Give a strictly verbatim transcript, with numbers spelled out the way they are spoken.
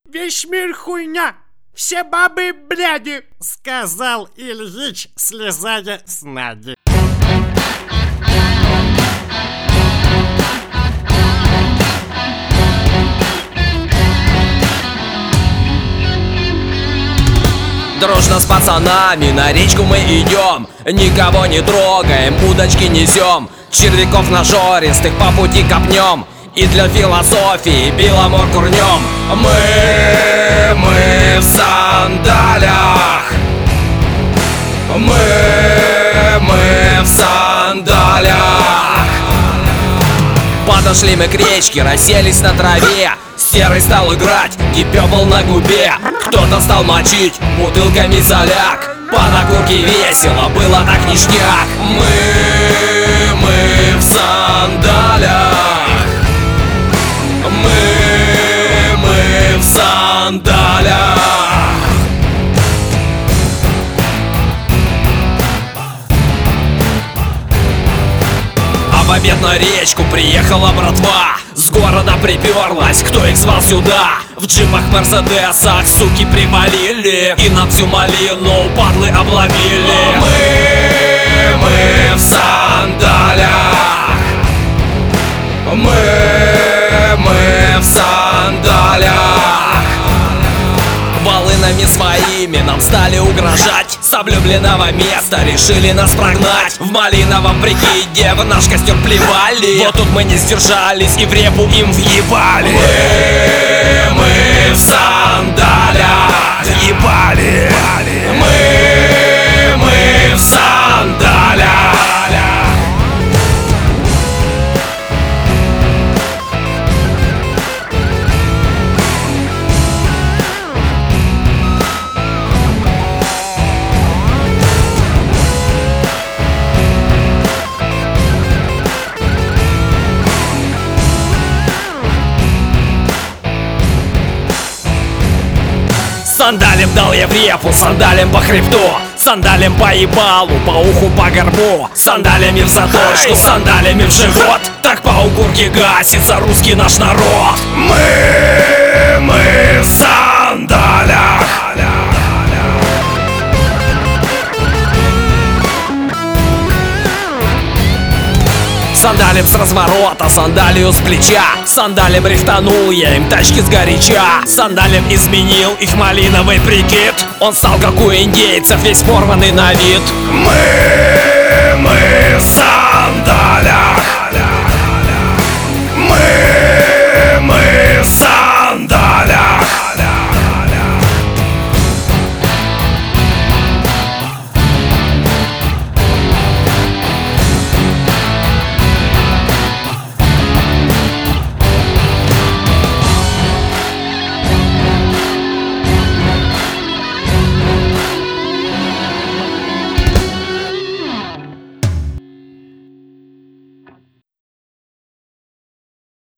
Весь мир хуйня, все бабы бляди, сказал Ильич, слезая с наги. Дружно с пацанами на речку мы идем, никого не трогаем, удочки несем, червяков нажористых по пути копнем, и для философии беломор курнем. Мы, мы в сандалях, мы, мы в сандалях. Подошли мы к речке, расселись на траве, серый стал играть, кипёбл на губе. Кто-то стал мочить бутылками соляк, по накурке весело, было так ништяк. Мы, мы в сандалях, мы, мы в сандалях. А в обед на речку приехала братва, с города приперлась, кто их звал сюда. В джипах, мерседесах, суки привалили, и на всю малину падлы обломили. Мы, мы в сандалях, мы, мы в сандалях. Волынами своими нам стали угрожать, с облюбленного места решили нас прогнать. В малиновом прикиде в наш костер плевали, вот тут мы не сдержались и в репу им въебали. Мы, мы в сандалях, ебали. Мы, мы в сандалях. Сандалем дал я в репу, сандалем по хребту, сандалем по ебалу, по уху, по горбу, сандалями в заточку, сандалями в живот. Так по укурке гасится русский наш народ. Мы, мы в сандалях. Сандалем с разворота, сандалию с плеча, сандалем рифтанул я им тачки сгоряча. Сандалем изменил их малиновый прикид, он стал как у индейцев, весь порванный на вид. Мы, мы в сандалях.